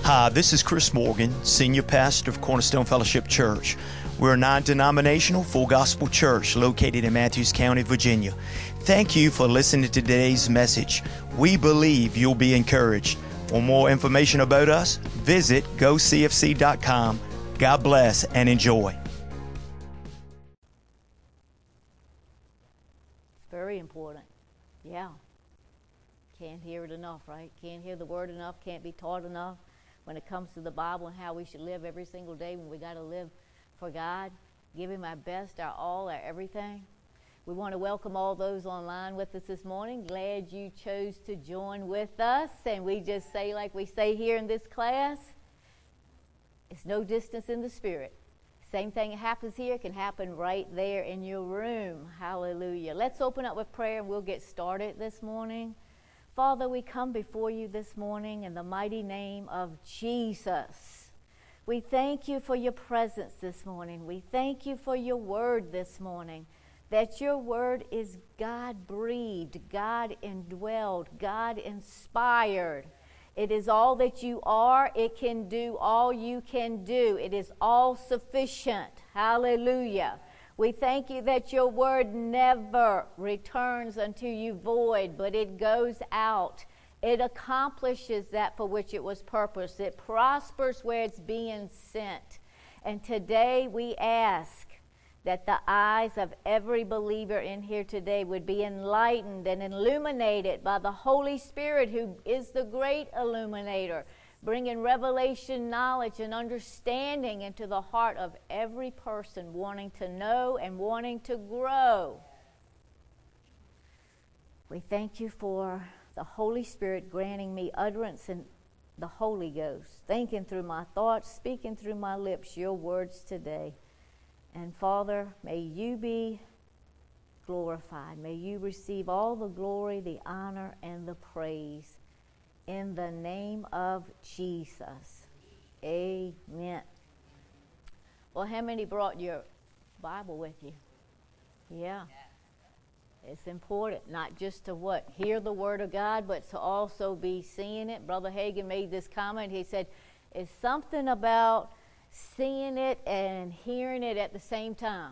Hi, this is Chris Morgan, Senior Pastor of Cornerstone Fellowship Church. We're a non-denominational, full gospel church located in Matthews County, Virginia. Thank you for listening to today's message. We believe you'll be encouraged. For more information about us, visit gocfc.com. God bless and enjoy. It's very important. Yeah. Can't hear it enough, right? Can't hear the word enough, can't be taught enough when it comes to the Bible and how we should live every single day when we got to live for God, give Him our best, our all, our everything. We want to welcome all those online with us this morning. Glad you chose to join with us. And we just say like we say here in this class, it's no distance in the spirit. Same thing that happens here can happen right there in your room. Hallelujah. Let's open up with prayer and we'll get started this morning. Father, we come before you this morning in the mighty name of Jesus. We thank you for your presence this morning. We thank you for your word this morning, that your word is God-breathed, God-indwelled, God-inspired. It is all that you are. It can do all you can do. It is all sufficient. Hallelujah. We thank you that your word never returns unto you void, but it goes out. It accomplishes that for which it was purposed. It prospers where it's being sent. And today we ask that the eyes of every believer in here today would be enlightened and illuminated by the Holy Spirit, who is the great illuminator, bringing revelation, knowledge, and understanding into the heart of every person wanting to know and wanting to grow. We thank you for the Holy Spirit granting me utterance in the Holy Ghost, thinking through my thoughts, speaking through my lips your words today. And Father, may you be glorified. May you receive all the glory, the honor, and the praise. In the name of Jesus. Amen. Well, how many brought your Bible with you? Yeah. It's important, not just to what? Hear the word of God, but to also be seeing it. Brother Hagin made this comment. He said, it's something about seeing it and hearing it at the same time.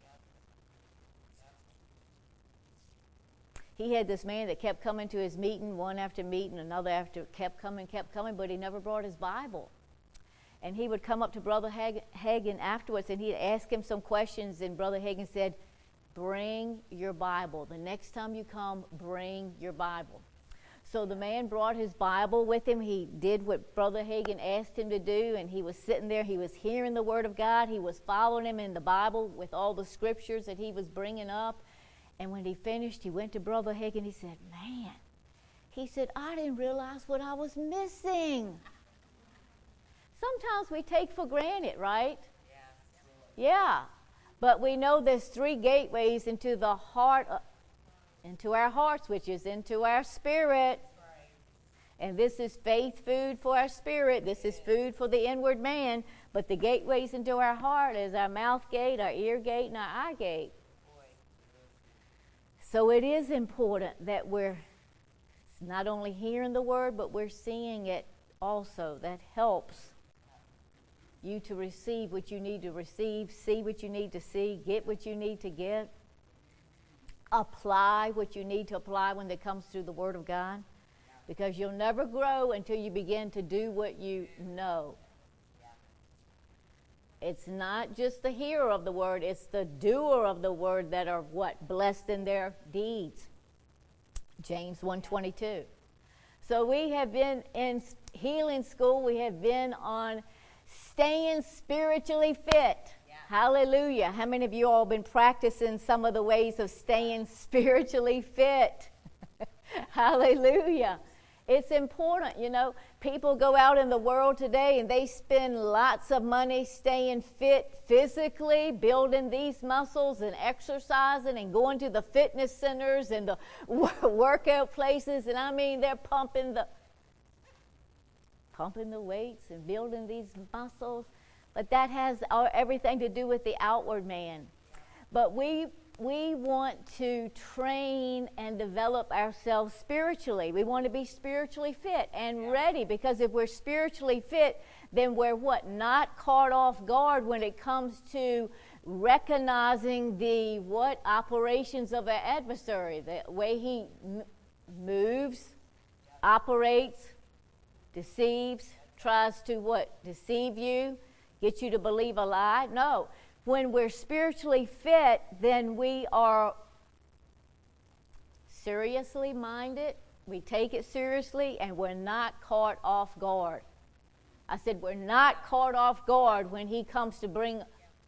He had this man that kept coming to his meeting, one after meeting, another after, kept coming, but he never brought his Bible. And he would come up to Brother Hagin afterwards, and he'd ask him some questions, and Brother Hagin said, bring your Bible. The next time you come, bring your Bible. So the man brought his Bible with him. He did what Brother Hagin asked him to do, and he was sitting there. He was hearing the Word of God. He was following him in the Bible with all the scriptures that he was bringing up. And when he finished, he went to Brother Hagin. He said, man, he said, I didn't realize what I was missing. Sometimes we take for granted, right? Yeah. But we know there's three gateways into the heart, into our hearts, which is into our spirit. And this is faith food for our spirit. This is food for the inward man. But the gateways into our heart is our mouth gate, our ear gate, and our eye gate. So it is important that we're not only hearing the word, but we're seeing it also. That helps you to receive what you need to receive, see what you need to see, get what you need to get, apply what you need to apply when it comes through the Word of God. Because you'll never grow until you begin to do what you know. It's not just the hearer of the word, it's the doer of the word that are what? Blessed in their deeds. James 1:22. So we have been in healing school. We have been on staying spiritually fit. Yeah. Hallelujah. How many of you all been practicing some of the ways of staying spiritually fit? Hallelujah. It's important, you know. People go out in the world today and they spend lots of money staying fit physically, building these muscles and exercising and going to the fitness centers and the workout places. And I mean, they're pumping the weights and building these muscles. But that has everything to do with the outward man. But we we want to train and develop ourselves spiritually. We want to be spiritually fit and ready, because if we're spiritually fit, then we're what? Not caught off guard when it comes to recognizing the what? Operations of our adversary, the way he moves, operates, deceives, tries to what? Deceive you, get you to believe a lie. No. When we're spiritually fit, then we are seriously minded, we take it seriously, and we're not caught off guard. I said we're not caught off guard when he comes to bring...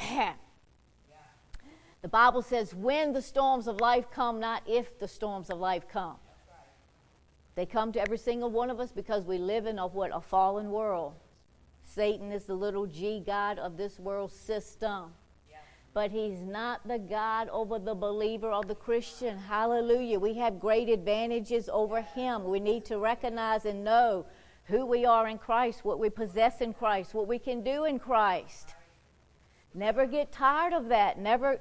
The Bible says when the storms of life come, not if the storms of life come. They come to every single one of us because we live in a fallen world. Satan is the little g god of this world system. But he's not the God over the believer or the Christian. Hallelujah. We have great advantages over him. We need to recognize and know who we are in Christ, what we possess in Christ, what we can do in Christ. Never get tired of that.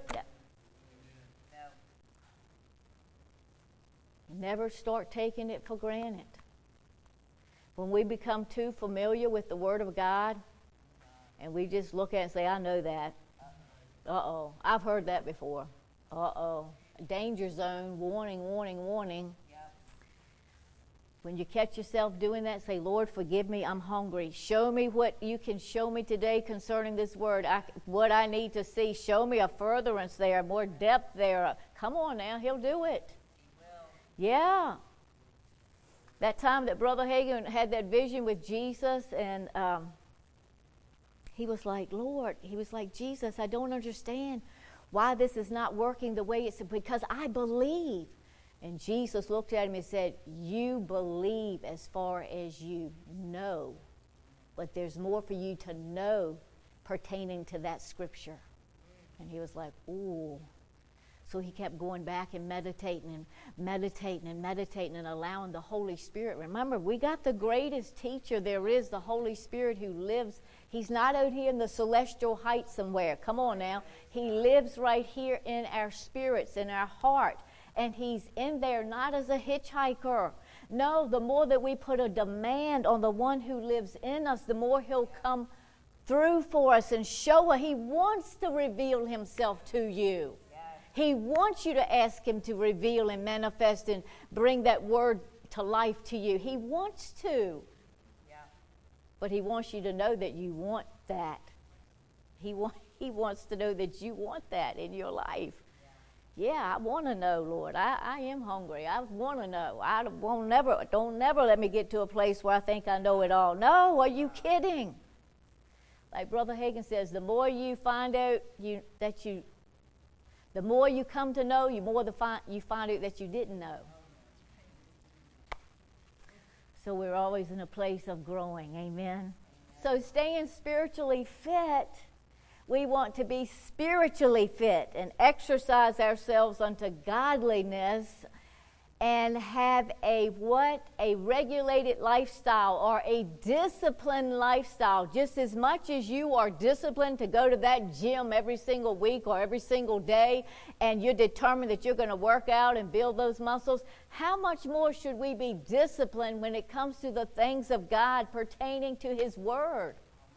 Never start taking it for granted. When we become too familiar with the Word of God, and we just look at it and say, I know that. Uh-oh. I've heard that before. Uh-oh. Danger zone. Warning, warning, warning. Yep. When you catch yourself doing that, say, Lord, forgive me. I'm hungry. Show me what you can show me today concerning this word. What I need to see. Show me a furtherance there, more depth there. Come on now. He'll do it. He will. Yeah. That time that Brother Hagin had that vision with Jesus, and he was like, Lord, he was like, Jesus, I don't understand why this is not working the way it's, because I believe. And Jesus looked at him and said, you believe as far as you know, but there's more for you to know pertaining to that scripture. And he was like, ooh. So he kept going back and meditating and allowing the Holy Spirit. Remember, we got the greatest teacher there is, the Holy Spirit, who lives. He's not out here in the celestial heights somewhere. Come on now. He lives right here in our spirits, in our heart. And he's in there not as a hitchhiker. No, the more that we put a demand on the one who lives in us, the more he'll come through for us and show us. He wants to reveal himself to you. He wants you to ask him to reveal and manifest and bring that word to life to you. He wants to. Yeah. But he wants you to know that you want that. He wants to know that you want that in your life. Yeah, I want to know, Lord. I am hungry. I want to know. Don't never let me get to a place where I think I know it all. No, are you kidding? Like Brother Hagin says, the more you find out the more you come to know, you find out that you didn't know. So we're always in a place of growing. Amen. So staying spiritually fit, we want to be spiritually fit and exercise ourselves unto godliness and have a regulated lifestyle, or a disciplined lifestyle. Just as much as you are disciplined to go to that gym every single week or every single day, and you're determined that you're going to work out and build those muscles, how much more should we be disciplined when it comes to the things of God pertaining to his word?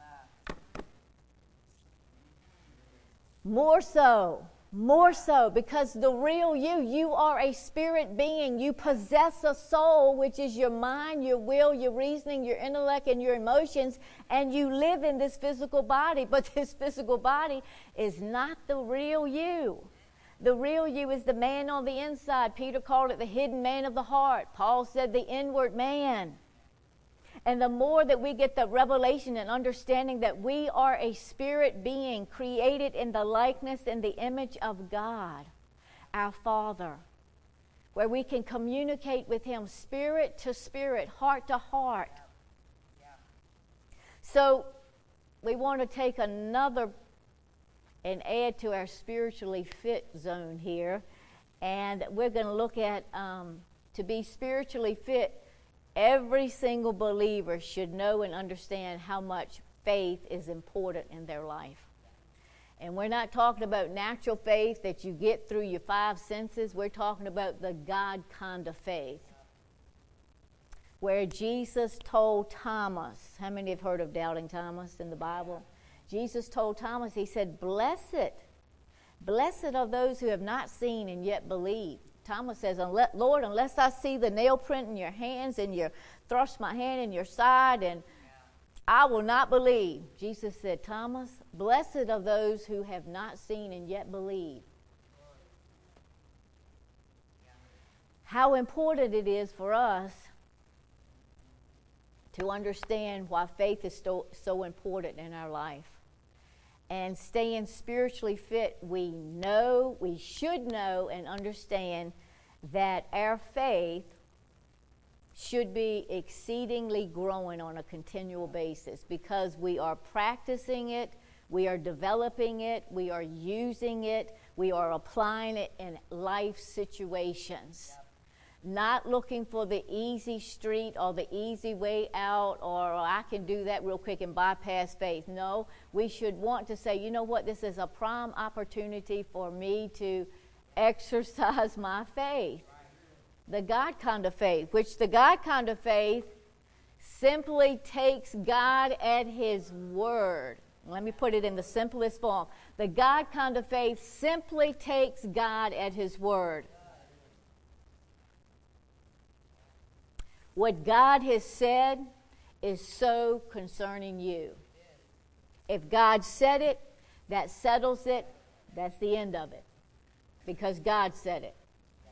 More so, because the real you are a spirit being. You possess a soul, which is your mind, your will, your reasoning, your intellect, and your emotions, and you live in this physical body. But this physical body is not the real you. The real you is the man on the inside. Peter called it the hidden man of the heart. Paul said the inward man. And the more that we get the revelation and understanding that we are a spirit being created in the likeness and the image of God, our Father, where we can communicate with him spirit to spirit, heart to heart. Yeah. So we want to take another and add to our spiritually fit zone here. And we're going to look at to be spiritually fit. Every single believer should know and understand how much faith is important in their life. And we're not talking about natural faith that you get through your five senses. We're talking about the God kind of faith. Where Jesus told Thomas, how many have heard of doubting Thomas in the Bible? Jesus told Thomas, he said, blessed are those who have not seen and yet believe. Thomas says, Lord, unless I see the nail print in your hands and you thrust my hand in your side, and I will not believe. Jesus said, Thomas, blessed are those who have not seen and yet believe. How important it is for us to understand why faith is so important in our life. And staying spiritually fit, we should know and understand that our faith should be exceedingly growing on a continual basis, because we are practicing it, we are developing it, we are using it, we are applying it in life situations. Not looking for the easy street or the easy way out, or I can do that real quick and bypass faith. No, we should want to say, you know what, this is a prime opportunity for me to exercise my faith. The God kind of faith, which the God kind of faith simply takes God at His word. Let me put it in the simplest form. The God kind of faith simply takes God at His word. What God has said is so concerning you. If God said it, that settles it. That's the end of it, because God said it.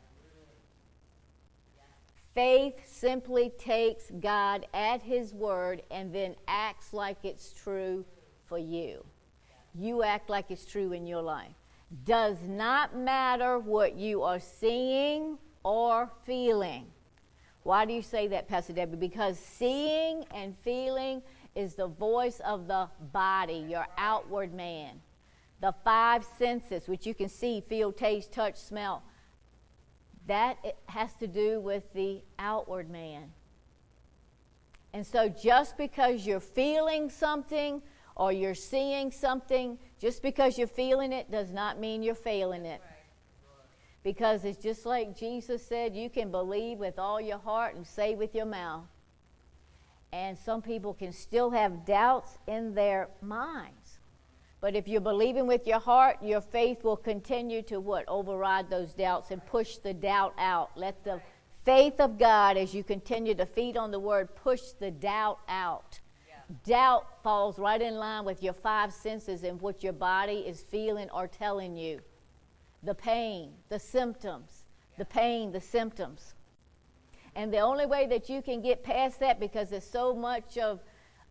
Faith simply takes God at His word and then acts like it's true for you. You act like it's true in your life. Does not matter what you are seeing or feeling. Why do you say that, Pastor Debbie? Because seeing and feeling is the voice of the body, your outward man. The five senses, which you can see, feel, taste, touch, smell, that it has to do with the outward man. And so just because you're feeling something or you're seeing something, just because you're feeling it does not mean you're failing it. Because it's just like Jesus said, you can believe with all your heart and say with your mouth. And some people can still have doubts in their minds. But if you're believing with your heart, your faith will continue to what? Override those doubts and push the doubt out. Let the faith of God, as you continue to feed on the word, push the doubt out. Yeah. Doubt falls right in line with your five senses and what your body is feeling or telling you. The pain, the symptoms, the pain, the symptoms. And the only way that you can get past that, because there's so much of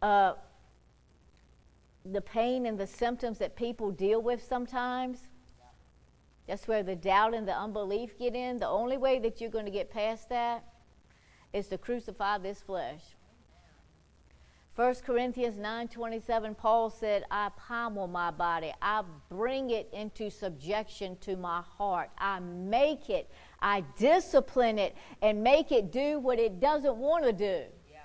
the pain and the symptoms that people deal with sometimes, that's where the doubt and the unbelief get in. The only way that you're going to get past that is to crucify this flesh. 1 Corinthians 9:27, Paul said, I pommel my body. I bring it into subjection to my heart. I make it, I discipline it, and make it do what it doesn't want to do. Yeah.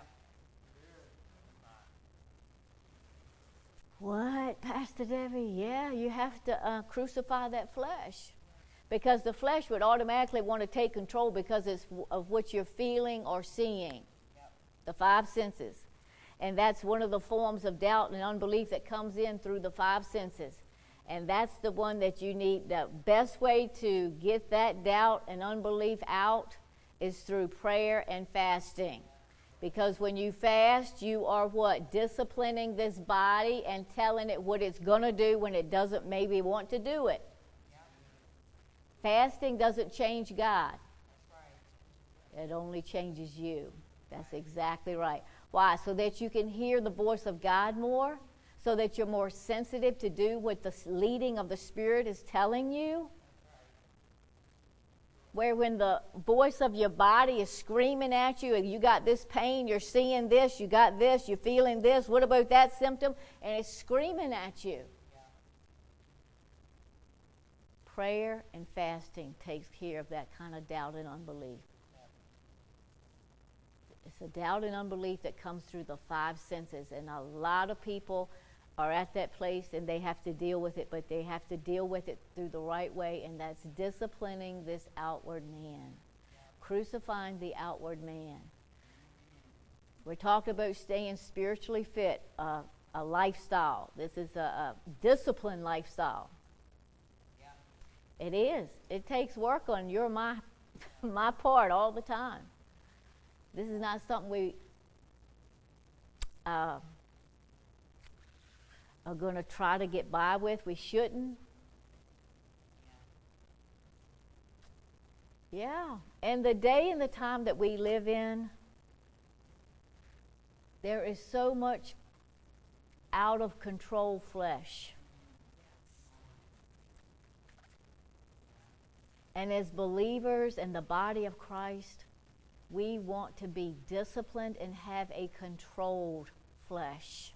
What, Pastor Debbie? Yeah, you have to crucify that flesh. Because the flesh would automatically want to take control because it's of what you're feeling or seeing. Yep. The five senses. And that's one of the forms of doubt and unbelief that comes in through the five senses. And that's the one that you need. The best way to get that doubt and unbelief out is through prayer and fasting. Because when you fast, you are what? Disciplining this body and telling it what it's going to do when it doesn't maybe want to do it. Fasting doesn't change God. It only changes you. That's exactly right. Why? So that you can hear the voice of God more, so that you're more sensitive to do what the leading of the Spirit is telling you. Where when the voice of your body is screaming at you, and you got this pain, you're seeing this, you got this, you're feeling this, what about that symptom? And it's screaming at you. Prayer and fasting takes care of that kind of doubt and unbelief. It's a doubt and unbelief that comes through the five senses, and a lot of people are at that place and they have to deal with it, but they have to deal with it through the right way, and that's disciplining this outward man, crucifying the outward man. We're talking about staying spiritually fit, a lifestyle. This is a disciplined lifestyle. It is. It takes work on my part all the time. This is not something we are going to try to get by with. We shouldn't. Yeah. And the day and the time that we live in, there is so much out of control flesh. And as believers in the body of Christ, we want to be disciplined and have a controlled flesh.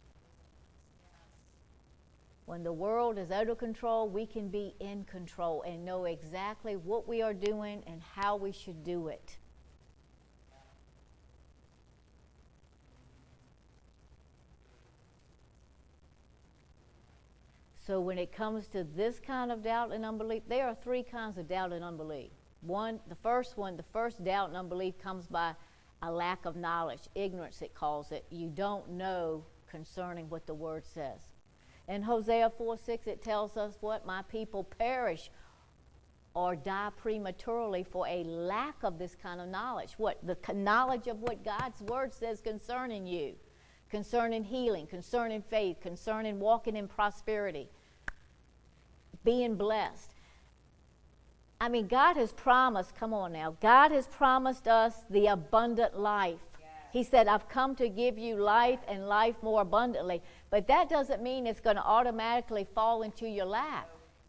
When the world is out of control, we can be in control and know exactly what we are doing and how we should do it. So when it comes to this kind of doubt and unbelief, there are three kinds of doubt and unbelief. The first doubt and unbelief comes by a lack of knowledge, ignorance it calls it. You don't know concerning what the Word says. In Hosea 4:6, it tells us what? My people perish or die prematurely for a lack of this kind of knowledge. What? The knowledge of what God's Word says concerning you. Concerning healing, concerning faith, concerning walking in prosperity, being blessed. I mean, God has promised, come on now, God has promised us the abundant life. Yes. He said, I've come to give you life and life more abundantly. But that doesn't mean it's going to automatically fall into your lap.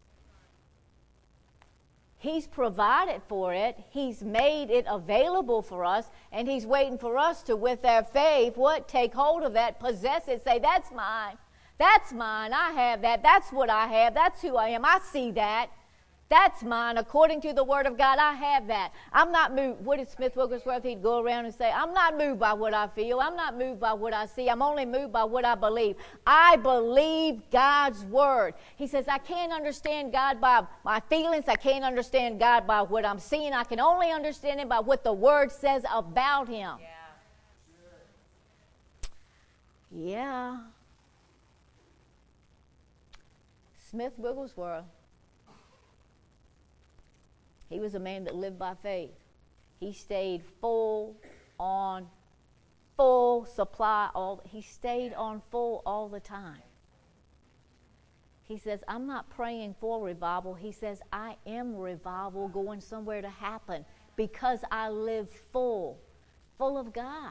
He's provided for it. He's made it available for us. And He's waiting for us to, with our faith, take hold of that, possess it, say, that's mine. That's mine. I have that. That's what I have. That's who I am. I see that. That's mine. According to the Word of God, I have that. I'm not moved. What did Smith Wigglesworth? He'd go around and say, I'm not moved by what I feel. I'm not moved by what I see. I'm only moved by what I believe. I believe God's Word. He says, I can't understand God by my feelings. I can't understand God by what I'm seeing. I can only understand Him by what the Word says about Him. Yeah. Smith Wigglesworth. He was a man that lived by faith. He stayed full supply. He stayed on full all the time. He says, I'm not praying for revival. He says, I am revival going somewhere to happen because I live full of God.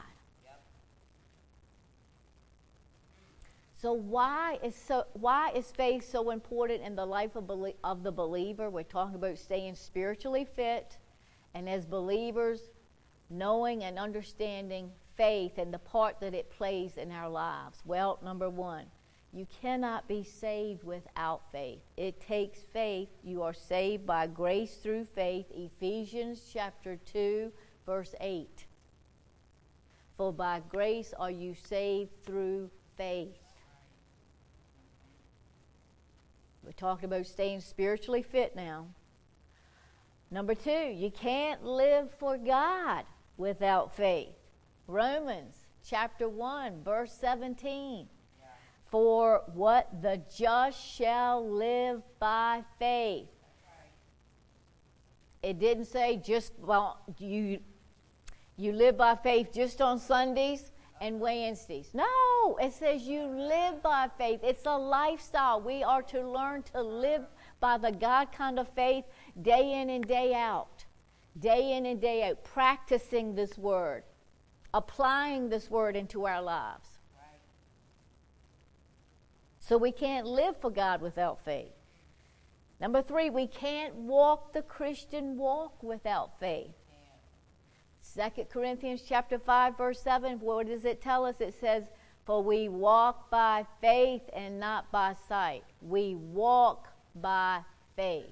So why is faith so important in the life of the believer? We're talking about staying spiritually fit, and as believers, knowing and understanding faith and the part that it plays in our lives. Well, number one, you cannot be saved without faith. It takes faith. You are saved by grace through faith. Ephesians chapter 2, verse 8. For by grace are you saved through faith. We're talking about staying spiritually fit now. Number two, you can't live for God without faith. Romans chapter 1, verse 17. Yeah. For what? The just shall live by faith. Right. It didn't say you live by faith just on Sundays and Wednesdays. No, it says you live by faith. It's a lifestyle. We are to learn to live by the God kind of faith day in and day out. Day in and day out, practicing this word, applying this word into our lives. Right. So we can't live for God without faith. Number three, we can't walk the Christian walk without faith. 2 Corinthians chapter 5, verse 7, what does it tell us? It says, for we walk by faith and not by sight. We walk by faith.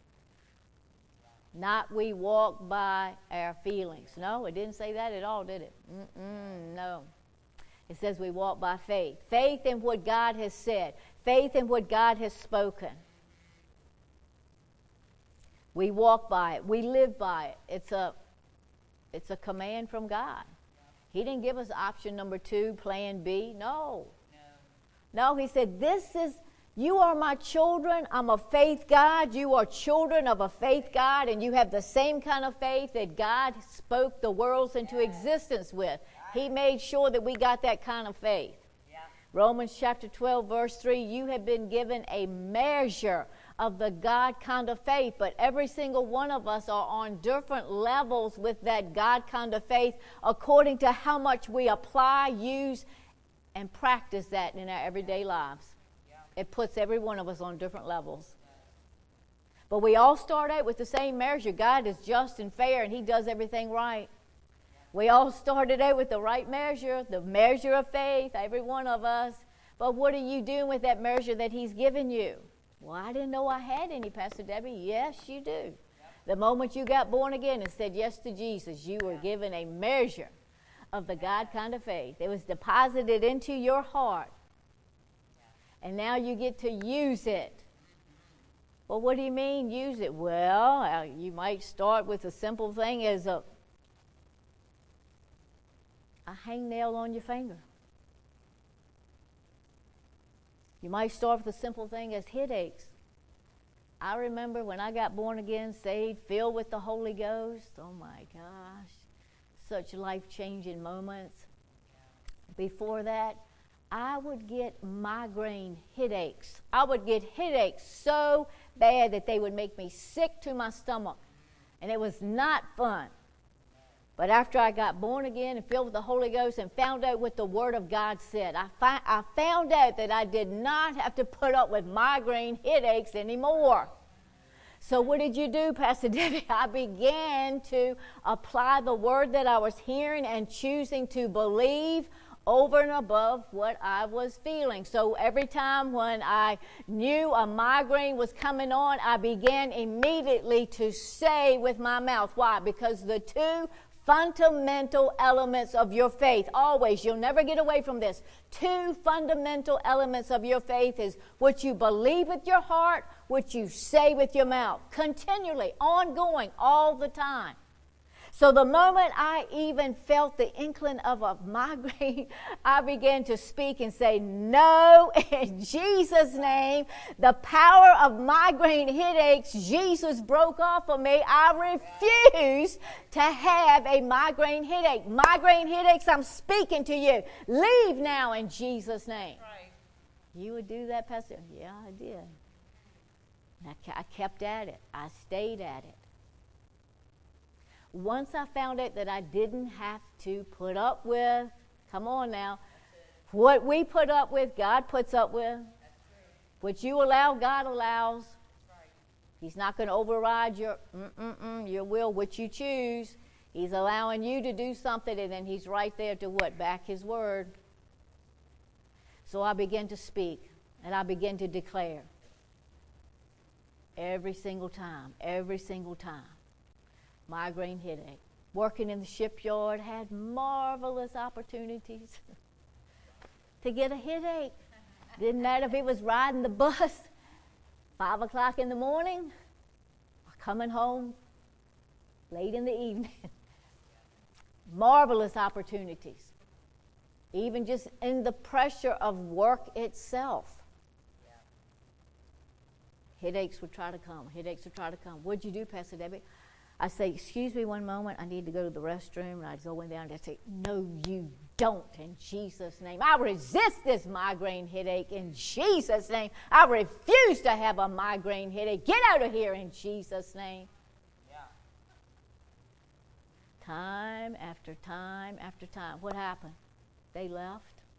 Not we walk by our feelings. No, it didn't say that at all, did it? No. It says we walk by faith. Faith in what God has said. Faith in what God has spoken. We walk by it. We live by it. It's a command from God. He didn't give us option number 2, plan B. No, he said, you are my children. I'm a faith God. You are children of a faith God, and you have the same kind of faith that God spoke the worlds into existence with. He made sure that we got that kind of faith. Yeah. Romans chapter 12, verse 3, you have been given a measure of the God kind of faith, but every single one of us are on different levels with that God kind of faith according to how much we apply, use, and practice that in our everyday lives. It puts every one of us on different levels. But we all start out with the same measure. God is just and fair, and He does everything right. We all started out with the right measure, the measure of faith, every one of us. But what are you doing with that measure that He's given you? Well, I didn't know I had any, Pastor Debbie. Yes, you do. The moment you got born again and said yes to Jesus, you were given a measure of the God kind of faith. It was deposited into your heart. And now you get to use it. Well, what do you mean, use it? Well, you might start with a simple thing as a hangnail on your finger. You might start with a simple thing as headaches. I remember when I got born again, saved, filled with the Holy Ghost. Oh my gosh, such life-changing moments. Before that, I would get migraine headaches. I would get headaches so bad that they would make me sick to my stomach. And it was not fun. But after I got born again and filled with the Holy Ghost and found out what the Word of God said, I found out that I did not have to put up with migraine headaches anymore. So what did you do, Pastor Debbie? I began to apply the Word that I was hearing and choosing to believe over and above what I was feeling. So every time when I knew a migraine was coming on, I began immediately to say with my mouth. Why? Because the two fundamental elements of your faith, always, you'll never get away from this. Two fundamental elements of your faith is what you believe with your heart, what you say with your mouth. Continually, ongoing, all the time. So the moment I even felt the inkling of a migraine, I began to speak and say, no, in Jesus' name, the power of migraine headaches, Jesus broke off of me. I refuse to have a migraine headache. Migraine headaches, I'm speaking to you. Leave now in Jesus' name. Right. You would do that, Pastor? Yeah, I did. I kept at it. I stayed at it. Once I found out that I didn't have to put up with, come on now, what we put up with, God puts up with. What you allow, God allows. He's not going to override your will, what you choose. He's allowing you to do something, and then He's right there to what? Back His word. So I began to speak, and I began to declare. Every single time. Migraine headache. Working in the shipyard, had marvelous opportunities to get a headache. Didn't matter if it was riding the bus, 5 o'clock in the morning, or coming home late in the evening. Marvelous opportunities. Even just in the pressure of work itself. Headaches would try to come. What'd you do, Pastor Debbie? I say, excuse me one moment, I need to go to the restroom. And I go in there and I say, no, you don't, in Jesus' name. I resist this migraine headache in Jesus' name. I refuse to have a migraine headache. Get out of here in Jesus' name. Yeah. Time after time after time. What happened? They left.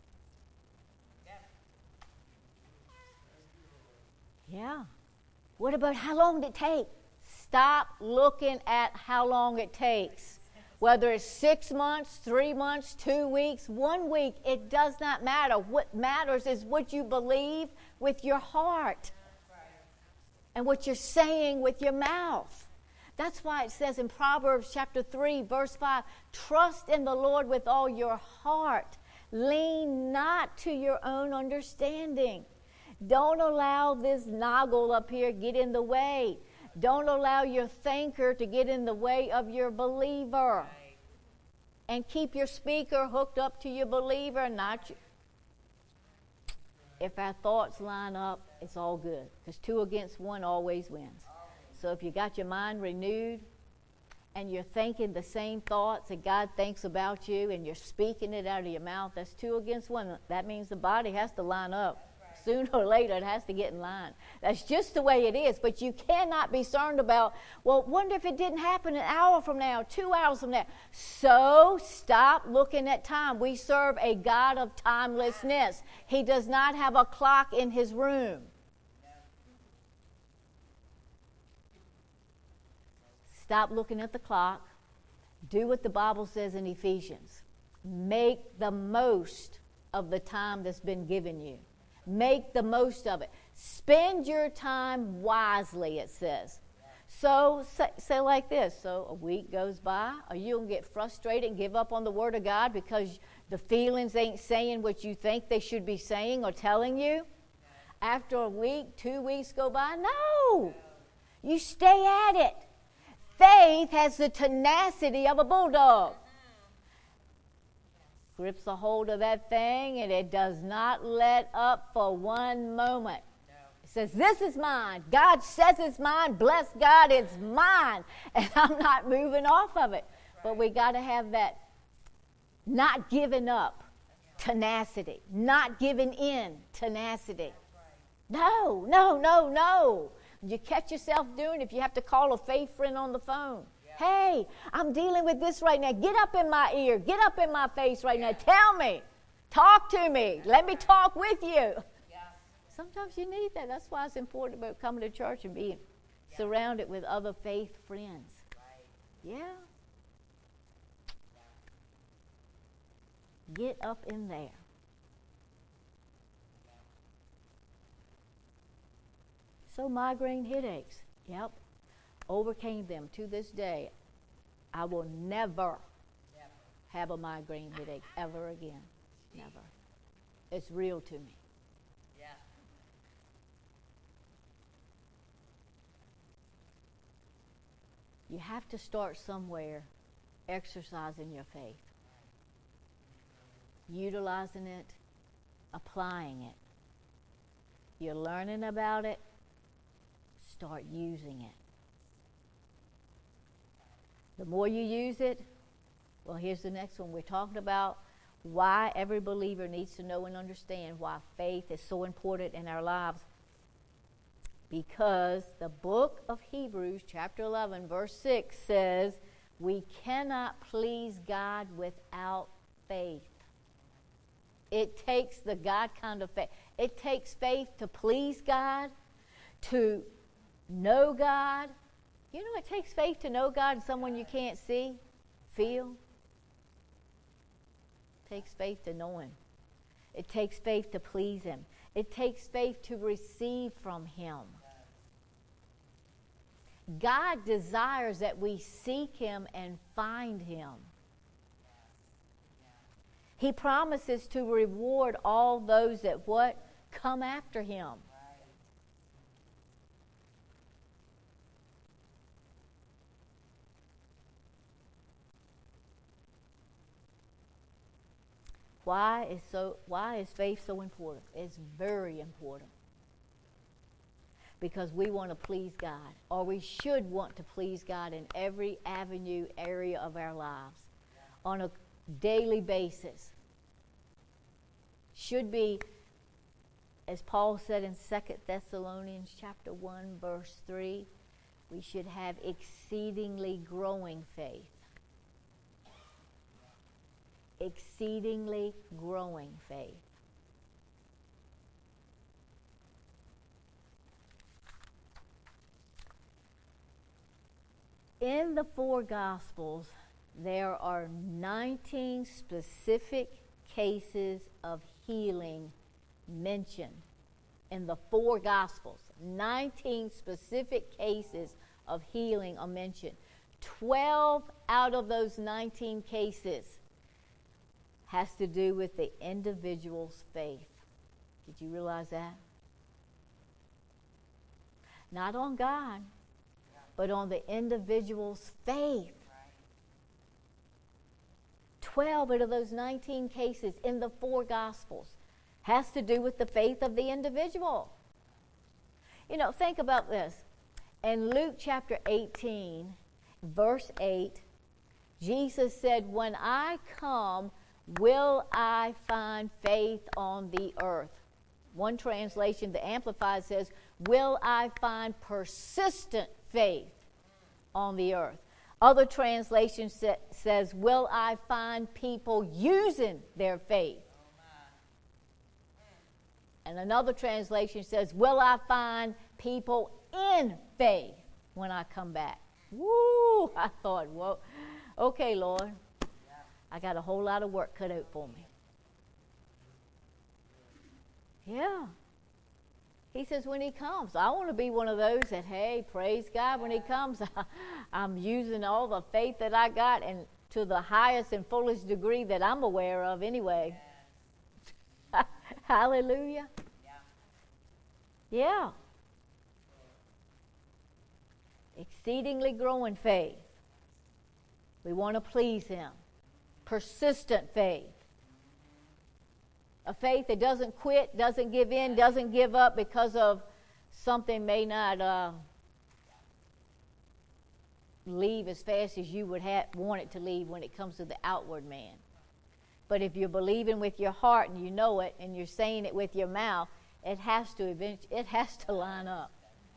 Yeah. What about how long did it take? Stop looking at how long it takes. Whether it's 6 months, 3 months, 2 weeks, 1 week, it does not matter. What matters is what you believe with your heart and what you're saying with your mouth. That's why it says in Proverbs chapter 3, verse 5, trust in the Lord with all your heart. Lean not to your own understanding. Don't allow this noggle up here get in the way. Don't allow your thinker to get in the way of your believer. Right. And keep your speaker hooked up to your believer, not you. If our thoughts line up, it's all good. Because 2 against 1 always wins. So if you got your mind renewed and you're thinking the same thoughts that God thinks about you and you're speaking it out of your mouth, that's 2 against 1. That means the body has to line up. Sooner or later, it has to get in line. That's just the way it is. But you cannot be concerned about, well, wonder if it didn't happen an hour from now, 2 hours from now. So stop looking at time. We serve a God of timelessness. He does not have a clock in his room. Stop looking at the clock. Do what the Bible says in Ephesians. Make the most of the time that's been given you. Make the most of it. Spend your time wisely, it says. So say like this. So a week goes by. Are you going to get frustrated and give up on the Word of God because the feelings ain't saying what you think they should be saying or telling you? After a week, 2 weeks go by? No. You stay at it. Faith has the tenacity of a bulldog. Grips a hold of that thing, and it does not let up for one moment. No. It says, this is mine. God says it's mine. Bless God, it's mine. And I'm not moving off of it. Right. But we got to have that not giving up tenacity. Not giving in tenacity. Right. No. You catch yourself doing, if you have to call a faith friend on the phone. Hey, I'm dealing with this right now. Get up in my ear. Get up in my face right now. Tell me. Talk to me. Let me talk with you. Sometimes you need that. That's why it's important about coming to church and being surrounded with other faith friends. Yeah. Get up in there. So migraine headaches. Yep. Overcame them. To this day, I will never have a migraine headache ever again. Never. It's real to me. Yeah. You have to start somewhere exercising your faith. Utilizing it, applying it. You're learning about it, start using it. The more you use it, well, here's the next one. We're talking about why every believer needs to know and understand why faith is so important in our lives. Because the book of Hebrews, chapter 11, verse 6 says, we cannot please God without faith. It takes the God kind of faith. It takes faith to please God, to know God. You know, it takes faith to know God and someone you can't see, feel. It takes faith to know Him. It takes faith to please Him. It takes faith to receive from Him. God desires that we seek Him and find Him. He promises to reward all those that what? Come after Him. Why is faith so important? It's very important. Because we want to please God, or we should want to please God in every avenue, area of our lives, on a daily basis. Should be, as Paul said in 2 Thessalonians chapter 1, verse 3, we should have exceedingly growing faith. Exceedingly growing faith. In the 4 Gospels, there are 19 specific cases of healing mentioned. In the 4 Gospels, 19 specific cases of healing are mentioned. 12 out of those 19 cases has to do with the individual's faith. Did you realize that? Not on God, but on the individual's faith. 12 out of those 19 cases in the 4 Gospels has to do with the faith of the individual. You know, think about this. In Luke chapter 18, verse 8, Jesus said, "When I come, will I find faith on the earth?" One translation, the Amplified, says, "Will I find persistent faith on the earth?" Other translations says, "Will I find people using their faith?" And another translation says, "Will I find people in faith when I come back?" Woo! I thought, well, okay, Lord, I got a whole lot of work cut out for me. Yeah. He says when he comes, I want to be one of those that, hey, praise God, when he comes, I'm using all the faith that I got and to the highest and fullest degree that I'm aware of anyway. Hallelujah. Yeah. Exceedingly growing faith. We want to please him. Persistent faith. A faith that doesn't quit, doesn't give in, doesn't give up because of something may not leave as fast as you would want it to leave when it comes to the outward man. But if you're believing with your heart and you know it and you're saying it with your mouth, it has to line up.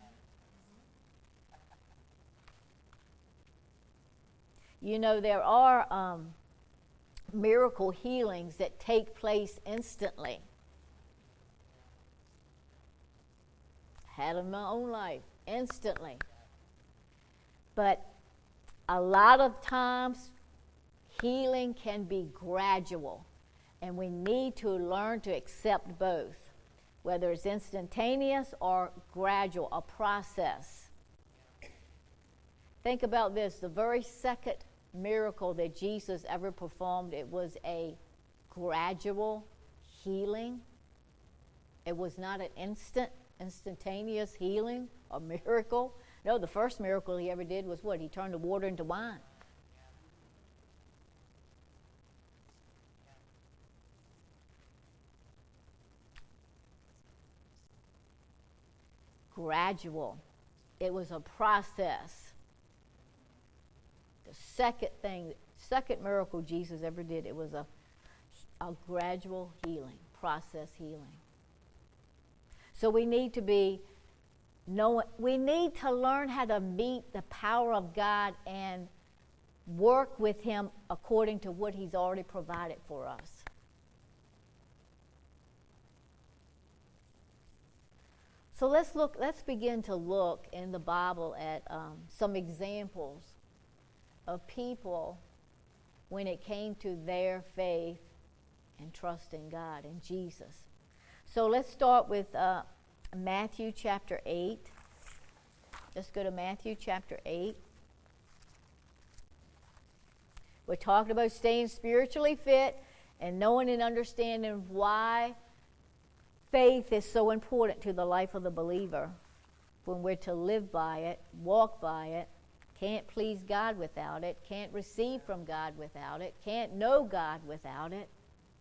You know, there are miracle healings that take place instantly. Had them in my own life, instantly. But a lot of times, healing can be gradual, and we need to learn to accept both, whether it's instantaneous or gradual, a process. Think about this, the very second miracle that Jesus ever performed, it was a gradual healing. It was not an instantaneous healing or miracle. No, the first miracle he ever did was what? He turned the water into wine. Gradual. It was a process. The second miracle Jesus ever did, it was a gradual healing, process healing. So we need to we need to learn how to meet the power of God and work with him according to what he's already provided for us. So let's begin to look in the Bible at some examples of people when it came to their faith and trust in God and Jesus. So let's start with Matthew chapter 8. Let's go to Matthew chapter 8. We're talking about staying spiritually fit and knowing and understanding why faith is so important to the life of the believer. When we're to live by it, walk by it, can't please God without it, can't receive from God without it, can't know God without it.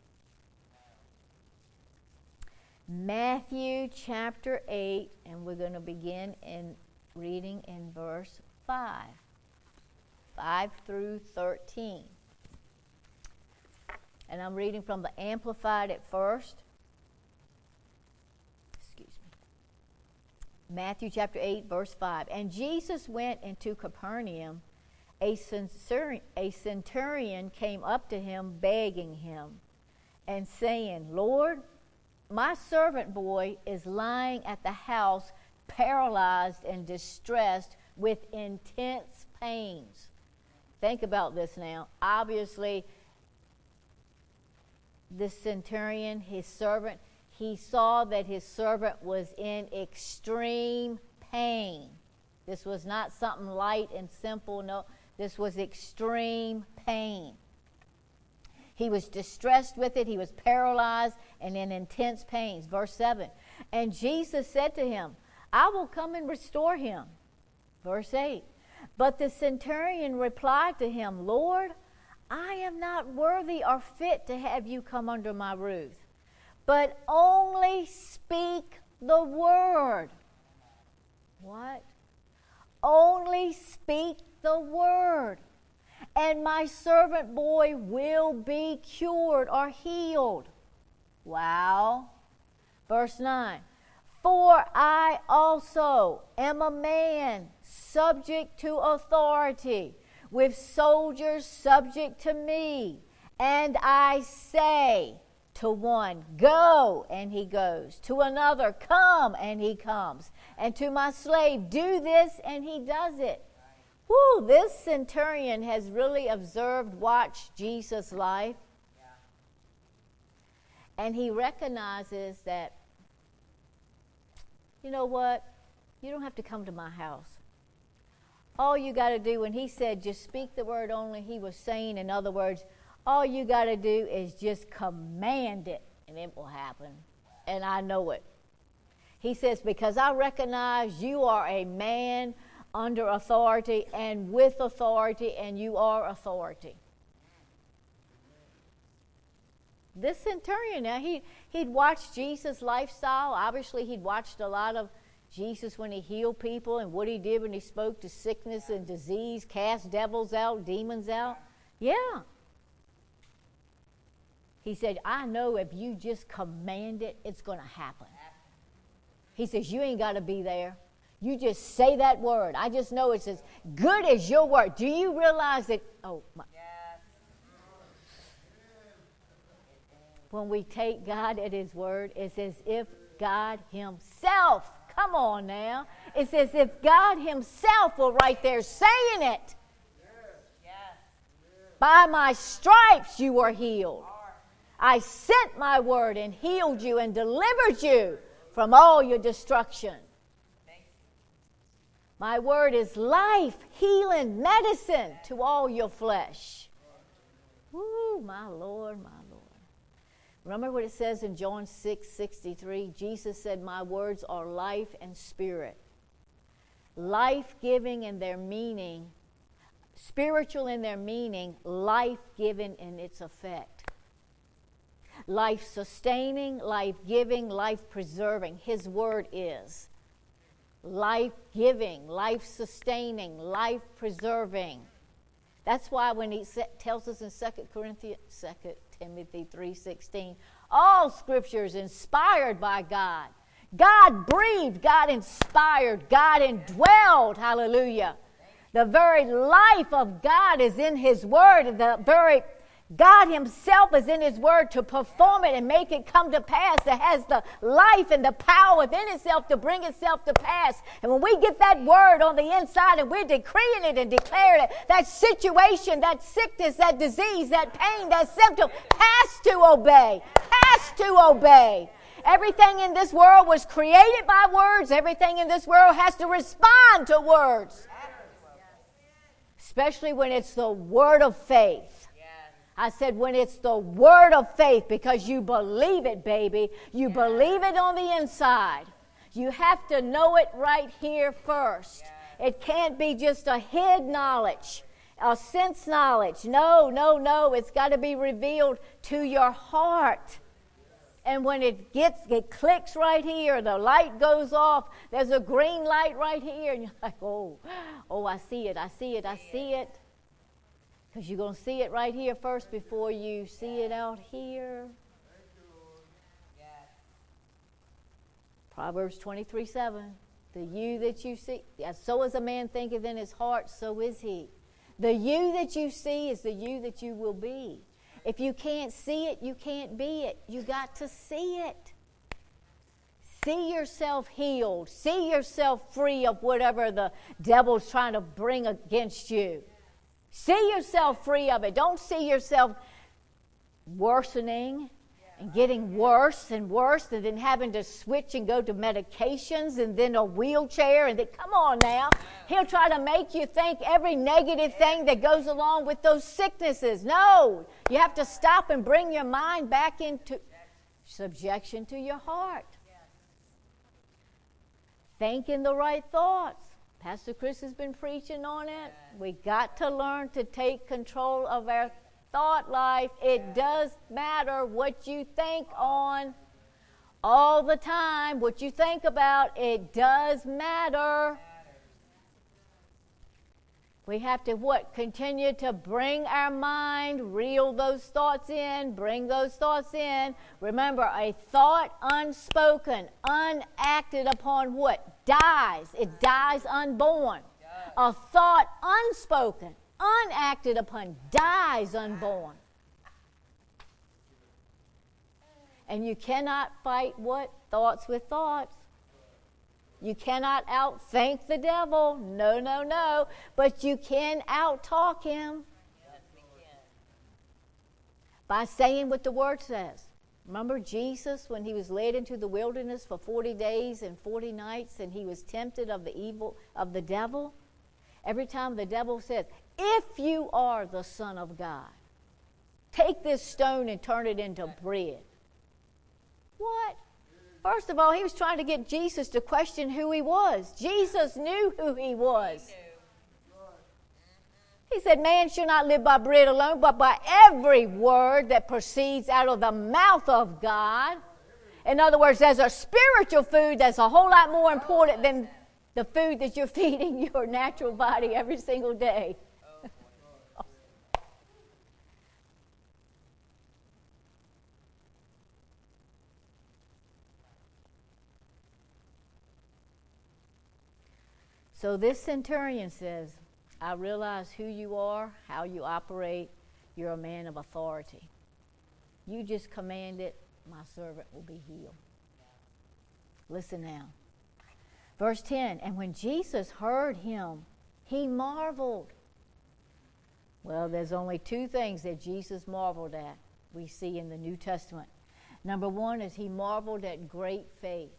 Matthew chapter 8, and we're going to begin in reading in verse 5 through 13. And I'm reading from the Amplified at first. Matthew chapter 8, verse 5. And Jesus went into Capernaum. A centurion came up to him, begging him, and saying, "Lord, my servant boy is lying at the house, paralyzed and distressed with intense pains." Think about this now. Obviously, this centurion, his servant, he saw that his servant was in extreme pain. This was not something light and simple. No, this was extreme pain. He was distressed with it. He was paralyzed and in intense pains. Verse 7. And Jesus said to him, I will come and restore him. Verse 8. But the centurion replied to him, Lord, I am not worthy or fit to have you come under my roof, but only speak the word. What? Only speak the word, and my servant boy will be cured or healed. Wow. Verse 9. For I also am a man subject to authority, with soldiers subject to me. And I say to one, go, and he goes. To another, come, and he comes. And to my slave, do this, and he does it. Whew, this centurion has really watched Jesus' life. And he recognizes that, you know what? You don't have to come to my house. All you got to do, when he said, just speak the word only, he was saying, in other words, all you got to do is just command it, and it will happen. And I know it. He says, because I recognize you are a man under authority and with authority, and you are authority. This centurion, now he'd watched Jesus' lifestyle. Obviously, he'd watched a lot of Jesus when he healed people and what he did when he spoke to sickness and disease, cast devils out, demons out. Yeah. He said, I know if you just command it, it's going to happen. He says, you ain't got to be there. You just say that word. I just know it's as good as your word. Do you realize that? Oh, my. When we take God at his word, it's as if God himself, come on now, it's as if God himself were right there saying it. By my stripes you are healed. I sent my word and healed you and delivered you from all your destruction. My word is life, healing, medicine to all your flesh. Woo, my Lord, my Lord. Remember what it says in John 6:63? Jesus said, my words are life and spirit. Life-giving in their meaning, spiritual in their meaning, life-giving in its effect. Life-sustaining, life-giving, life-preserving. His word is life-giving, life-sustaining, life-preserving. That's why when he tells us in 2 Timothy 3:16, all scripture is inspired by God. God breathed, God inspired, God indwelled, hallelujah. The very life of God is in his word. The very God himself is in his word to perform it and make it come to pass. It has the life and the power within itself to bring itself to pass. And when we get that word on the inside and we're decreeing it and declaring it, that situation, that sickness, that disease, that pain, that symptom has to obey. Has to obey. Everything in this world was created by words. Everything in this world has to respond to words. Especially when it's the word of faith. I said when it's the word of faith, because you believe it, baby. You believe it on the inside. You have to know it right here first. It can't be just a head knowledge, a sense knowledge. No. It's got to be revealed to your heart. And when it clicks right here, the light goes off, there's a green light right here, and you're like, oh, I see it. Because you're going to see it right here first before you see it out here. Proverbs 23:7. The you that you see, so as a man thinketh in his heart, so is he. The you that you see is the you that you will be. If you can't see it, you can't be it. You got to see it. See yourself healed. See yourself free of whatever the devil's trying to bring against you. See yourself free of it. Don't see yourself worsening. and getting worse and worse, and then having to switch and go to medications and then a wheelchair, and then, come on now, he'll try to make you think every negative thing that goes along with those sicknesses. No, you have to stop and bring your mind back into subjection to your heart. Thinking the right thoughts. Pastor Chris has been preaching on it. We got to learn to take control of our thought life. It does matter what you think on all the time. What you think about, it does matter. We have to what? Continue to bring our mind, reel those thoughts in, bring those thoughts in. Remember, a thought unspoken, unacted upon what? Dies. It dies unborn. A thought unspoken, unacted upon, dies unborn. And you cannot fight what? Thoughts with thoughts. You cannot outthink the devil. No, no, no. But you can outtalk him. Yes, we can. By saying what the Word says. Remember Jesus when he was led into the wilderness for 40 days and 40 nights and he was tempted of the evil of the devil? Every time the devil says, if you are the Son of God, take this stone and turn it into bread. What? First of all, he was trying to get Jesus to question who he was. Jesus knew who he was. He said, man shall not live by bread alone, but by every word that proceeds out of the mouth of God. In other words, there's a spiritual food that's a whole lot more important than the food that you're feeding your natural body every single day. So this centurion says, I realize who you are, how you operate. You're a man of authority. You just command it, my servant will be healed. Listen now. Verse 10, and when Jesus heard him, he marveled. Well, there's only two things that Jesus marveled at we see in the New Testament. Number one is he marveled at great faith.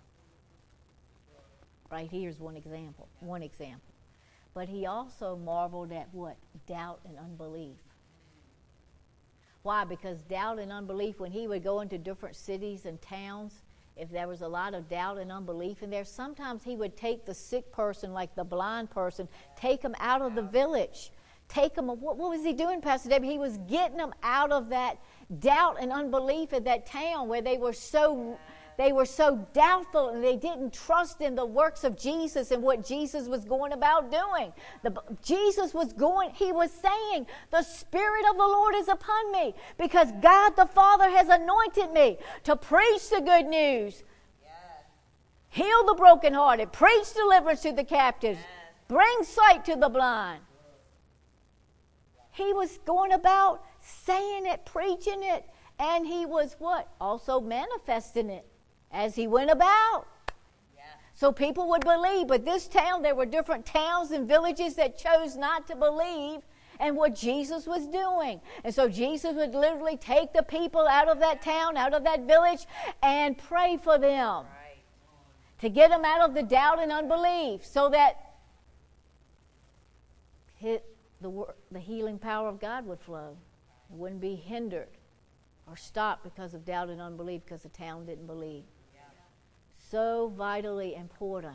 Right here's one example. But he also marveled at what? Doubt and unbelief. Why? Because doubt and unbelief, when he would go into different cities and towns, if there was a lot of doubt and unbelief in there, sometimes he would take the sick person, like the blind person, take them out of the village. Take them, what was he doing, Pastor Debbie? He was getting them out of that doubt and unbelief of that town where they were so doubtful and they didn't trust in the works of Jesus and what Jesus was going about doing. He was saying, the Spirit of the Lord is upon me because God the Father has anointed me to preach the good news, heal the brokenhearted, preach deliverance to the captives, bring sight to the blind. He was going about saying it, preaching it, and he was what? Also manifesting it as he went about. Yeah. So people would believe. But this town, there were different towns and villages that chose not to believe in what Jesus was doing. And so Jesus would literally take the people out of that town, out of that village, and pray for them. Right. To get them out of the doubt and unbelief so that the healing power of God would flow. It wouldn't be hindered or stopped because of doubt and unbelief because the town didn't believe. Yeah. So vitally important.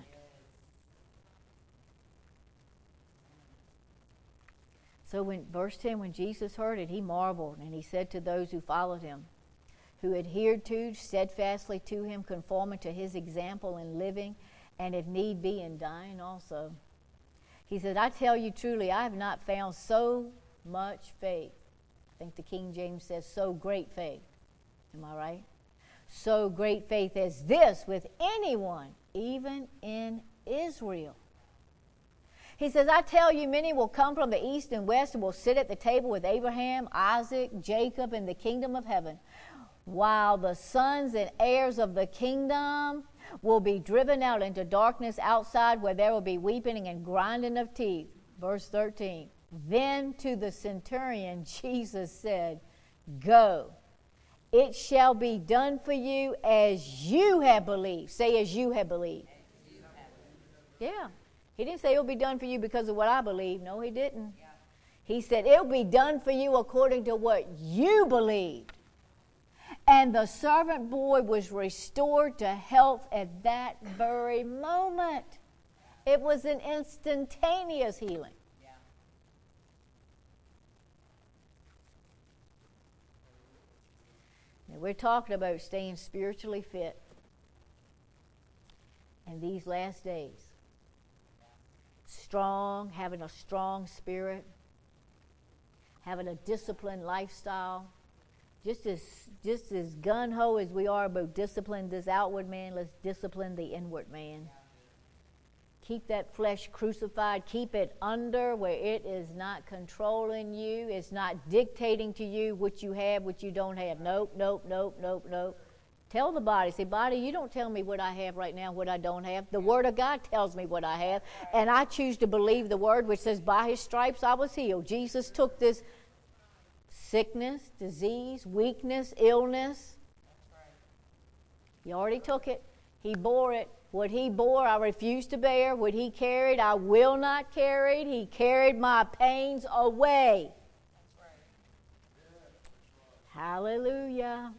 So when verse 10, when Jesus heard it, he marveled, and he said to those who followed him, who adhered to steadfastly to him, conforming to his example in living, and if need be in dying also. He said, I tell you truly, I have not found so much faith. I think the King James says so great faith. Am I right? So great faith as this with anyone, even in Israel. He says, I tell you, many will come from the east and west and will sit at the table with Abraham, Isaac, Jacob in the kingdom of heaven, while the sons and heirs of the kingdom will be driven out into darkness outside, where there will be weeping and grinding of teeth. Verse 13. Then to the centurion Jesus said, Go, it shall be done for you as you have believed. Say, as you have believed. Yeah. He didn't say it'll be done for you because of what I believe. No, he didn't. He said it'll be done for you according to what you believed. And the servant boy was restored to health at that very moment. It was an instantaneous healing. Now, we're talking about staying spiritually fit in these last days. Strong, having a strong spirit, having a disciplined lifestyle. Just as gung-ho as we are about discipline this outward man, let's discipline the inward man. Keep that flesh crucified. Keep it under where it is not controlling you. It's not dictating to you what you have, what you don't have. Nope, nope, nope, nope, nope. Tell the body, say, body, you don't tell me what I have right now, what I don't have. The Word of God tells me what I have. And I choose to believe the Word which says, by His stripes I was healed. Jesus took this sickness, disease, weakness, illness. He already took it. He bore it. What He bore, I refuse to bear. What He carried, I will not carry. He carried my pains away. Hallelujah.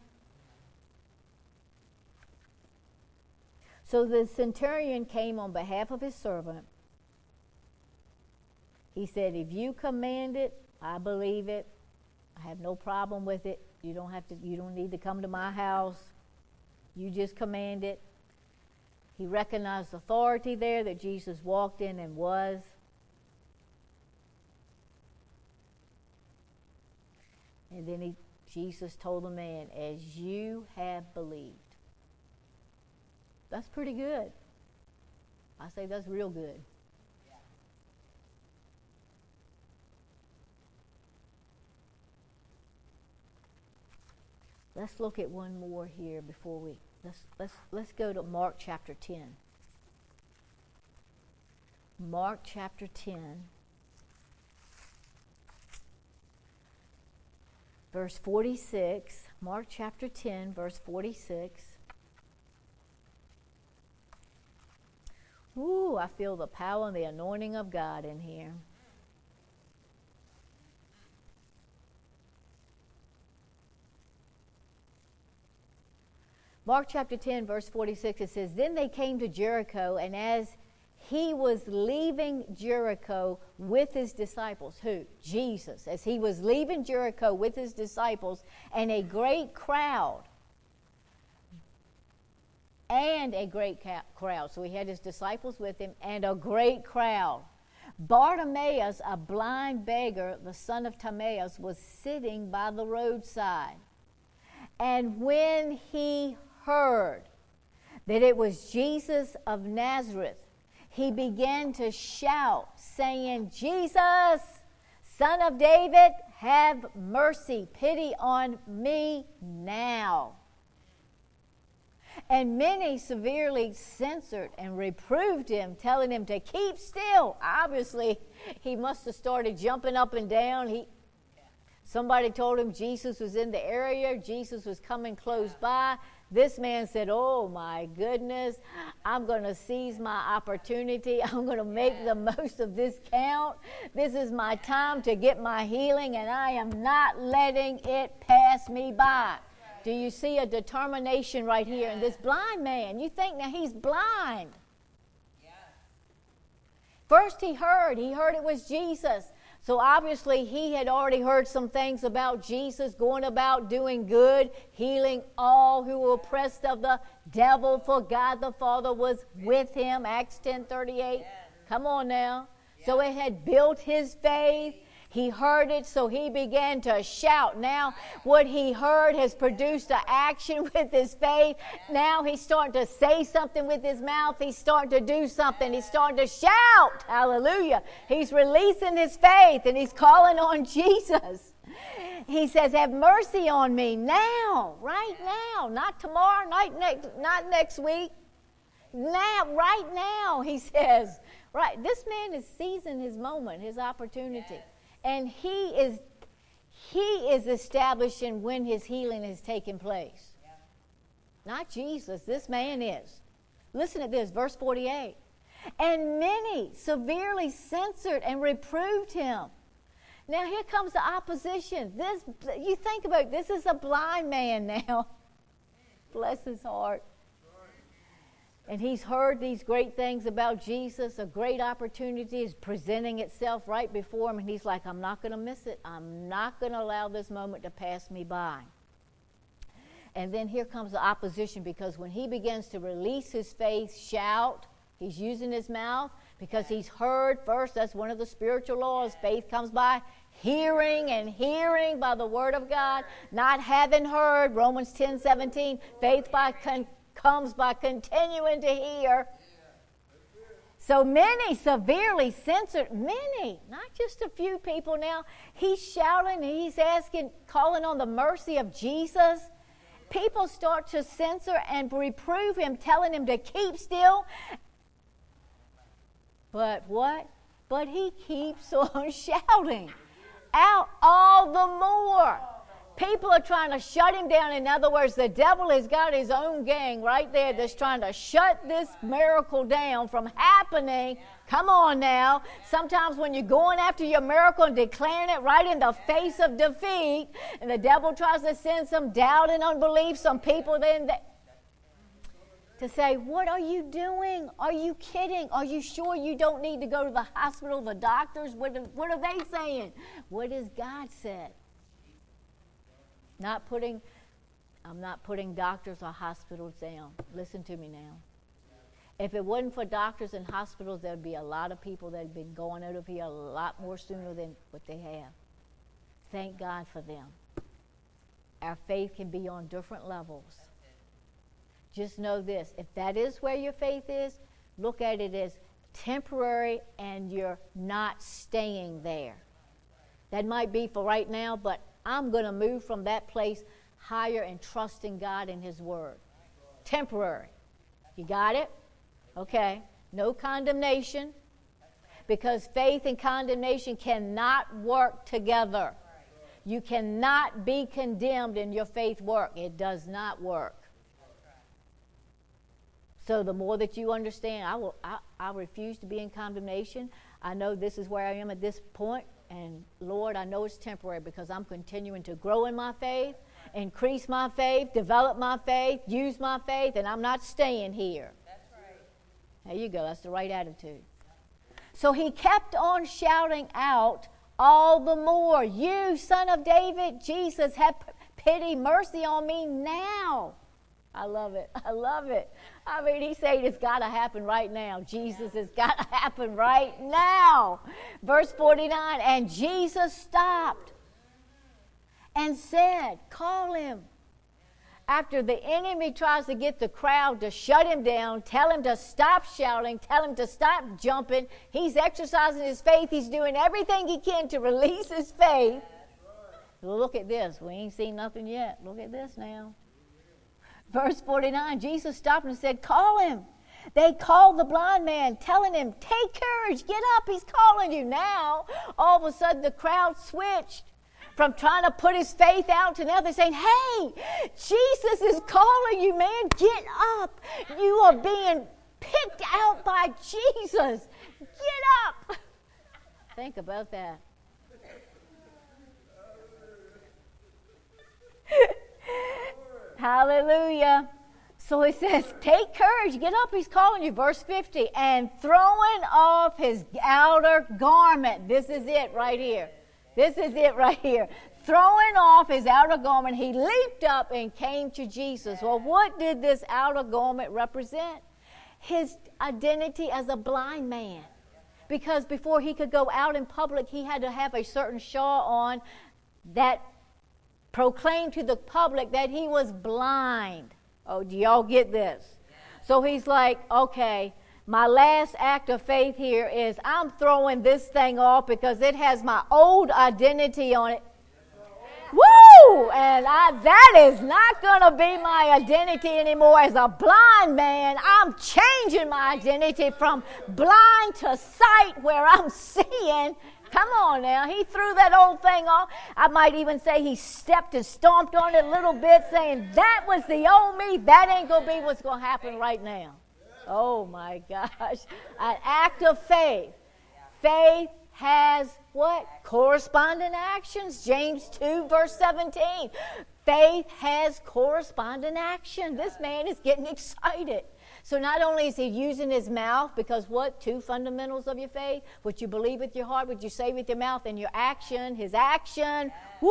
So the centurion came on behalf of his servant. He said, if you command it, I believe it. I have no problem with it. You don't need to come to my house. You just command it. He recognized authority there that Jesus walked in and was. And then Jesus told the man, as you have believed. That's pretty good. I say that's real good. Let's look at one more here before we let's go to Mark chapter 10. Mark chapter 10, verse 46. Mark chapter 10, verse 46. Ooh, I feel the power and the anointing of God in here. Mark chapter 10, verse 46, it says, then they came to Jericho, and as he was leaving Jericho with his disciples, who? Jesus. As he was leaving Jericho with his disciples, and a great crowd, so he had his disciples with him, and a great crowd. Bartimaeus, a blind beggar, the son of Timaeus, was sitting by the roadside. And when he heard that it was Jesus of Nazareth, he began to shout, saying, Jesus, Son of David, have mercy, pity on me now. And many severely censured and reproved him, telling him to keep still. Obviously, he must have started jumping up and down. Somebody told him Jesus was in the area. Jesus was coming close by. This man said, oh my goodness, I'm going to seize my opportunity. I'm going to make the most of this count. This is my time to get my healing, and I am not letting it pass me by. Do you see a determination right here in this blind man? You think now he's blind. First he heard it was Jesus. So obviously he had already heard some things about Jesus going about doing good, healing all who were oppressed of the devil, for God the Father was with him. Acts 10:38. Come on now. So it had built his faith. He heard it, so he began to shout. Now, what he heard has produced an action with his faith. Now he's starting to say something with his mouth. He's starting to do something. He's starting to shout. Hallelujah. He's releasing his faith, and he's calling on Jesus. He says, have mercy on me now, right now. Not tomorrow, not next week. Now, right now, he says. Right, this man is seizing his moment, his opportunity. And he He is establishing when his healing has taken place. Not Jesus. This man is. Listen to this, verse 48. And many severely censored and reproved him. Now here comes the opposition. You think about it, this is a blind man now. Bless his heart. And he's heard these great things about Jesus. A great opportunity is presenting itself right before him. And he's like, I'm not going to miss it. I'm not going to allow this moment to pass me by. And then here comes the opposition, because when he begins to release his faith, shout, he's using his mouth because he's heard first. That's one of the spiritual laws. Faith comes by hearing, and hearing by the word of God. Not having heard, Romans 10:17. Faith comes by continuing to hear. So many severely censored, many, not just a few people now. He's shouting and he's asking, calling on the mercy of Jesus. People start to censor and reprove him, telling him to keep still. But what? But he keeps on shouting out all the more. People are trying to shut him down. In other words, the devil has got his own gang right there that's trying to shut this miracle down from happening. Come on now. Sometimes when you're going after your miracle and declaring it right in the face of defeat, and the devil tries to send some doubt and unbelief, some people then to say, what are you doing? Are you kidding? Are you sure you don't need to go to the hospital, the doctors? What are they saying? What has God said? I'm not putting doctors or hospitals down. Listen to me now. If it wasn't for doctors and hospitals, there'd be a lot of people that have been going out of here a lot more sooner than what they have. Thank God for them. Our faith can be on different levels. Just know this. If that is where your faith is, look at it as temporary, and you're not staying there. That might be for right now, but I'm going to move from that place higher and trusting God and his word. Temporary. You got it? Okay. No condemnation, because faith and condemnation cannot work together. You cannot be condemned in your faith work. It does not work. So the more that you understand, I refuse to be in condemnation. I know this is where I am at this point. And Lord, I know it's temporary, because I'm continuing to grow in my faith, increase my faith, develop my faith, use my faith, and I'm not staying here. That's right. There you go. That's the right attitude. So he kept on shouting out all the more, you son of David, Jesus, have pity, mercy on me now. I love it. I love it. I mean, he said it's got to happen right now. Jesus, it's got to happen right now. Verse 49, and Jesus stopped and said, call him. After the enemy tries to get the crowd to shut him down, tell him to stop shouting, tell him to stop jumping, he's exercising his faith. He's doing everything he can to release his faith. Look at this. We ain't seen nothing yet. Look at this now. Verse 49, Jesus stopped and said, call him. They called the blind man, telling him, take courage, get up, he's calling you. Now, all of a sudden, the crowd switched from trying to put his faith out to now they're saying, hey, Jesus is calling you, man, get up. You are being picked out by Jesus. Get up. Think about that. Hallelujah. So he says, take courage, get up, he's calling you. Verse 50, and throwing off his outer garment. This is it right here. This is it right here. Throwing off his outer garment, he leaped up and came to Jesus. Well, what did this outer garment represent? His identity as a blind man. Because before he could go out in public, he had to have a certain shawl on that proclaimed to the public that he was blind. Oh, do y'all get this? So he's like, okay, my last act of faith here is I'm throwing this thing off because it has my old identity on it. Woo! And that is not going to be my identity anymore as a blind man. I'm changing my identity from blind to sight, where I'm seeing. Come on now. He threw that old thing off. I might even say he stepped and stomped on it a little bit, saying, that was the old me. That ain't going to be what's going to happen right now. Oh, my gosh. An act of faith. Faith has what? Corresponding actions. James 2, verse 17. Faith has corresponding action. This man is getting excited. So not only is he using his mouth, because what? Two fundamentals of your faith. What you believe with your heart, what you say with your mouth, and your action. His action. Woo!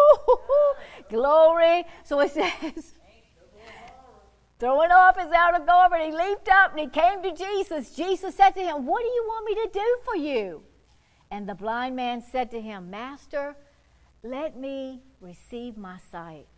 Glory. So it says, throwing off his outer garment, he leaped up and he came to Jesus. Jesus said to him, what do you want me to do for you? And the blind man said to him, Master, let me receive my sight.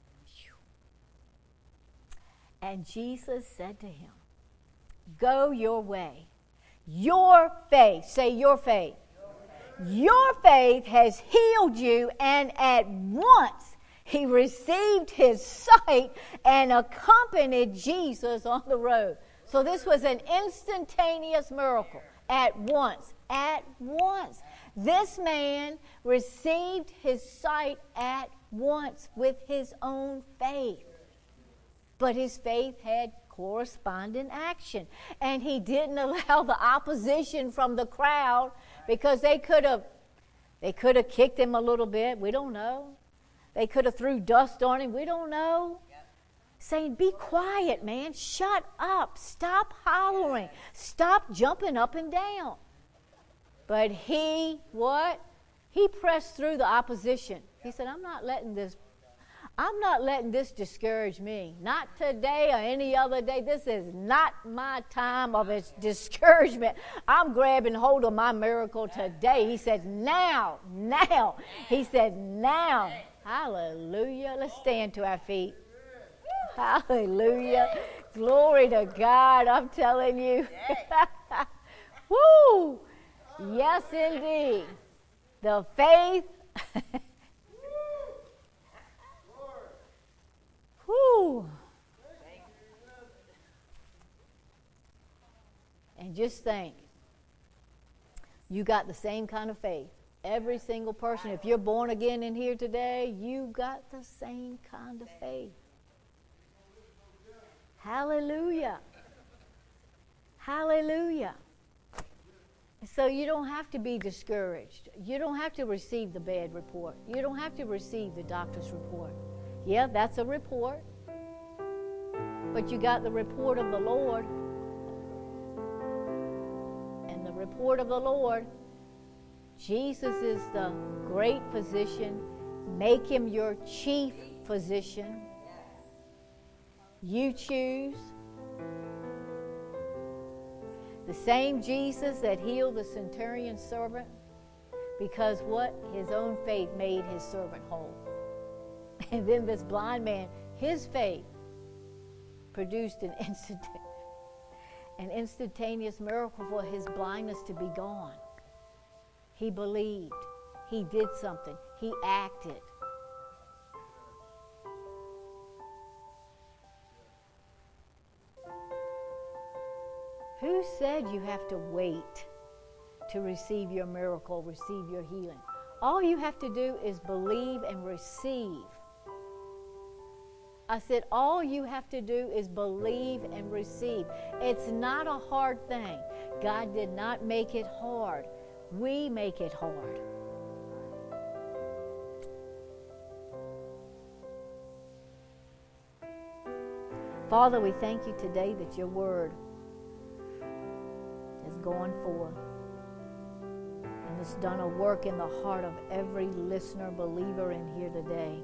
And Jesus said to him, go your way. Your faith, say your faith. Your faith has healed you. And at once he received his sight and accompanied Jesus on the road. So this was an instantaneous miracle. At once. At once. This man received his sight at once with his own faith. But his faith had corresponding action. And he didn't allow the opposition from the crowd, because they could have kicked him a little bit. We don't know. They could have threw dust on him. We don't know. Yep. Saying, be quiet, man. Shut up. Stop hollering. Stop jumping up and down. But he, what? He pressed through the opposition. He said, I'm not letting this discourage me. Not today or any other day. This is not my time of its discouragement. I'm grabbing hold of my miracle today. He said, now. He said, now. Hallelujah. Let's stand to our feet. Hallelujah. Glory to God. I'm telling you. Woo. Yes, indeed. The faith. Whew. And just think, you got the same kind of faith. Every single person, if you're born again in here today, you got the same kind of faith. Hallelujah. Hallelujah. So you don't have to be discouraged. You don't have to receive the bad report. You don't have to receive the doctor's report. Yeah, that's a report. But you got the report of the Lord. And the report of the Lord, Jesus is the great physician. Make him your chief physician. You choose. The same Jesus that healed the centurion's servant, because what? His own faith made his servant whole. And then this blind man, his faith produced an instantaneous miracle for his blindness to be gone. He believed. He did something. He acted. Who said you have to wait to receive your miracle, receive your healing? All you have to do is believe and receive. I said, all you have to do is believe and receive. It's not a hard thing. God did not make it hard. We make it hard. Father, we thank you today that your word is going forth. And it's done a work in the heart of every listener, believer in here today.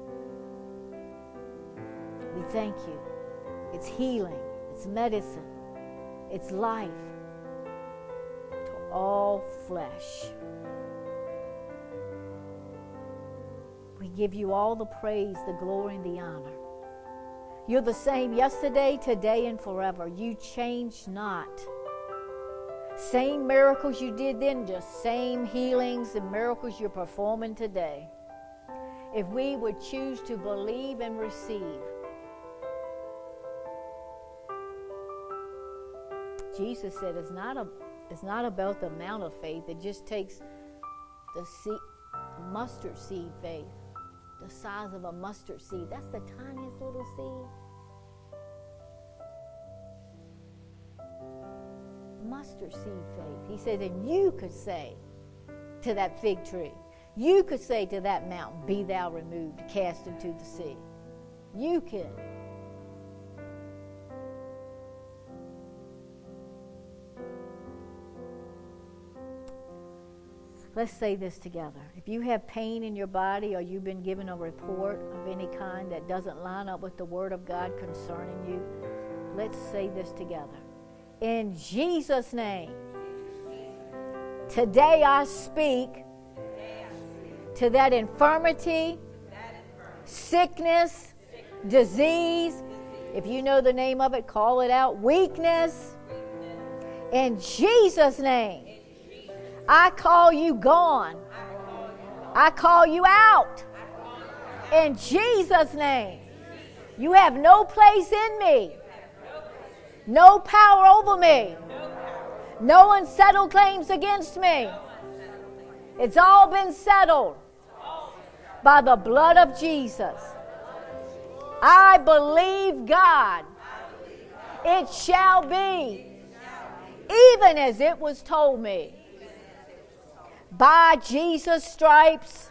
We thank you. It's healing. It's medicine. It's life to all flesh. We give you all the praise, the glory, and the honor. You're the same yesterday, today, and forever. You change not. Same miracles you did then, just same healings and miracles you're performing today. If we would choose to believe and receive, Jesus said it's not about the amount of faith. It just takes mustard seed faith. The size of a mustard seed. That's the tiniest little seed. Mustard seed faith. He said that you could say to that fig tree, you could say to that mountain, be thou removed, cast into the sea. You can. Let's say this together. If you have pain in your body or you've been given a report of any kind that doesn't line up with the Word of God concerning you, let's say this together. In Jesus' name, today I speak to that infirmity, sickness, disease. If you know the name of it, call it out. Weakness. In Jesus' name, I call you gone. I call you out. In Jesus' name. You have no place in me. No power over me. No unsettled claims against me. It's all been settled by the blood of Jesus. I believe God. It shall be even as it was told me. By Jesus' stripes,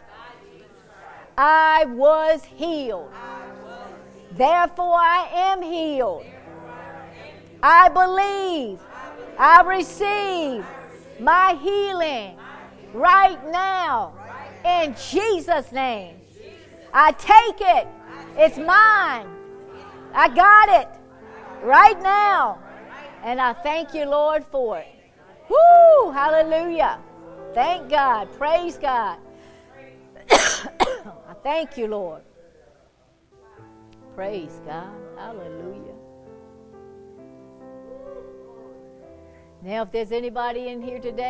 I was healed. Therefore, I am healed. I believe. I receive my healing right now in Jesus' name. I take it. It's mine. I got it right now. And I thank you, Lord, for it. Woo! Hallelujah. Thank God. Praise God. I thank you, Lord. Praise God. Hallelujah. Now, if there's anybody in here today